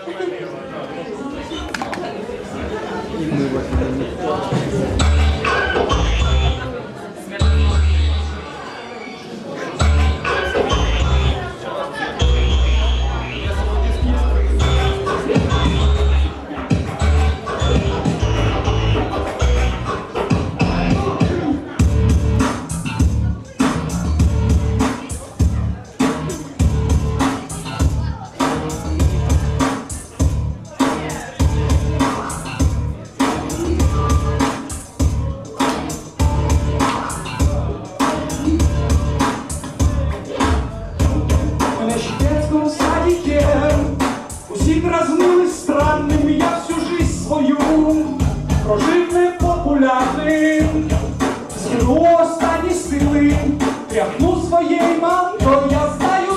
Размылась странным, я всю жизнь свою прожив непопулярним, зерно стане стылым, тряхну своей мантой. Я знаю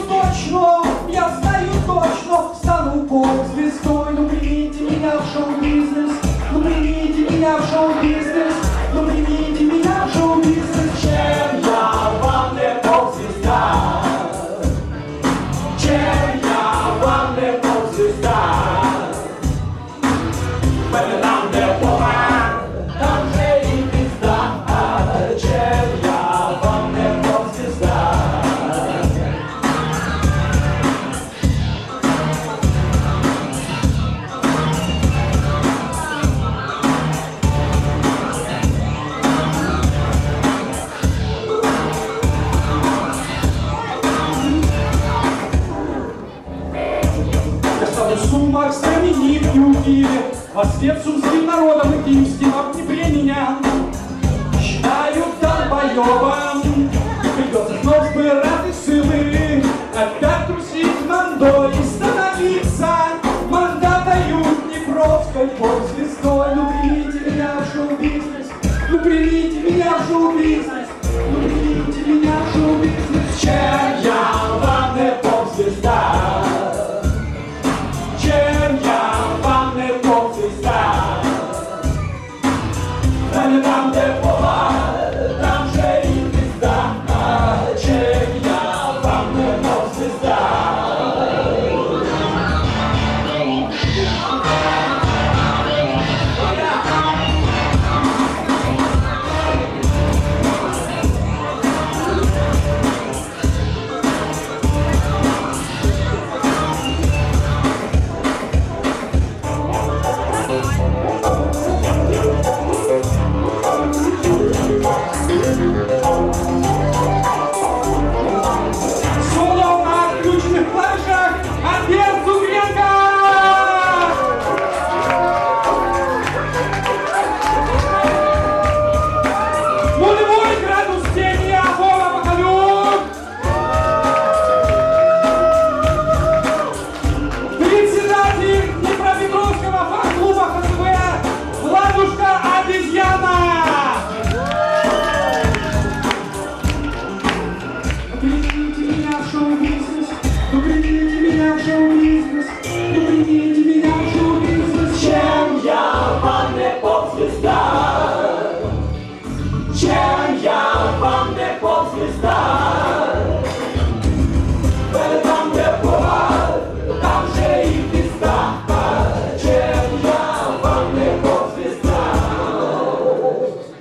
точно, стану поп-звездой. Ну примите меня в шоу-бизнес, ну примите меня в шоу-бизнес, ну примите меня в шоу-бизнес. Чем я вам не поп-звезда? Чем я вам не поп-звезда? Суммах знаменит и убили, во свет сумским народом и киевским обнебре меня считают долбоебом. Придется вновь сбирать силы, опять трусить мандой и становиться мандатою Днепровской поп-звездой. Ну примите меня в шоу-бизнес, ну примите меня в шоу-бизнес.